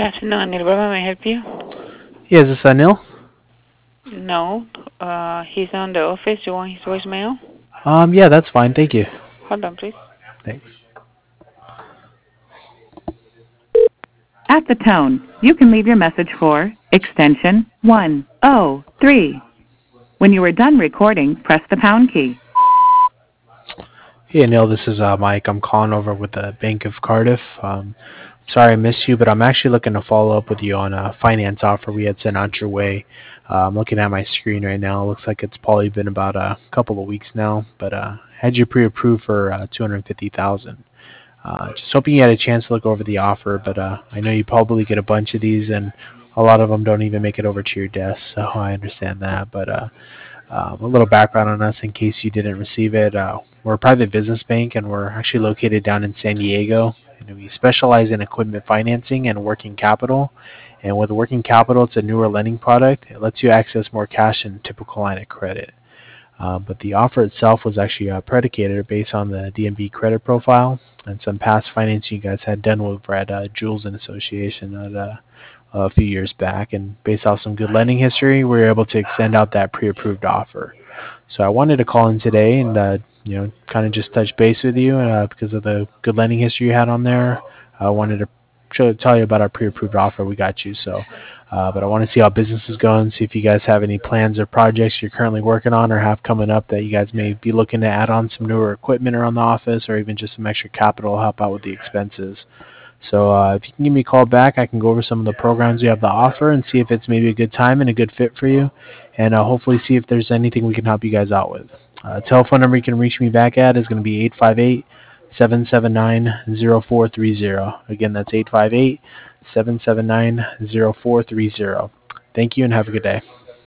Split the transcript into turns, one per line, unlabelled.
afternoon, Nilbaba. May I help you?
Yeah, is this Anil?
No, he's on the office. You want his voicemail?
Yeah, that's fine. Thank you.
Hold on, please.
Thanks.
At the tone, you can leave your message for extension 103. When you are done recording, press the pound key.
Hey, Anil, this is Mike. I'm calling over with the Bank of Cardiff. Sorry I missed you, but I'm actually looking to follow up with you on a finance offer we had sent out your way. I'm looking at my screen right now. It looks like it's probably been about a couple of weeks now, but had you pre-approved for $250,000. Just hoping you had a chance to look over the offer, but I know you probably get a bunch of these, and a lot of them don't even make it over to your desk, so I understand that. But a little background on us in case you didn't receive it. We're a private business bank, and we're actually located down in San Diego. And we specialize in equipment financing and working capital. And with working capital, it's a newer lending product. It lets you access more cash than a typical line of credit. But the offer itself was actually predicated based on the DNB credit profile and some past financing you guys had done over at Jules and Association a few years back. And based off some good lending history, we were able to extend out that pre-approved offer. So I wanted to call in today and kind of just touch base with you because of the good lending history you had on there. I wanted to tell you about our pre-approved offer we got you. So, but I want to see how business is going, see if you guys have any plans or projects you're currently working on or have coming up that you guys may be looking to add on some newer equipment around the office or even just some extra capital to help out with the expenses. So if you can give me a call back, I can go over some of the programs we have to offer and see if it's maybe a good time and a good fit for you, and hopefully see if there's anything we can help you guys out with. Telephone number you can reach me back at is going to be 858-779-0430. Again, that's 858-779-0430. Thank you and have a good day.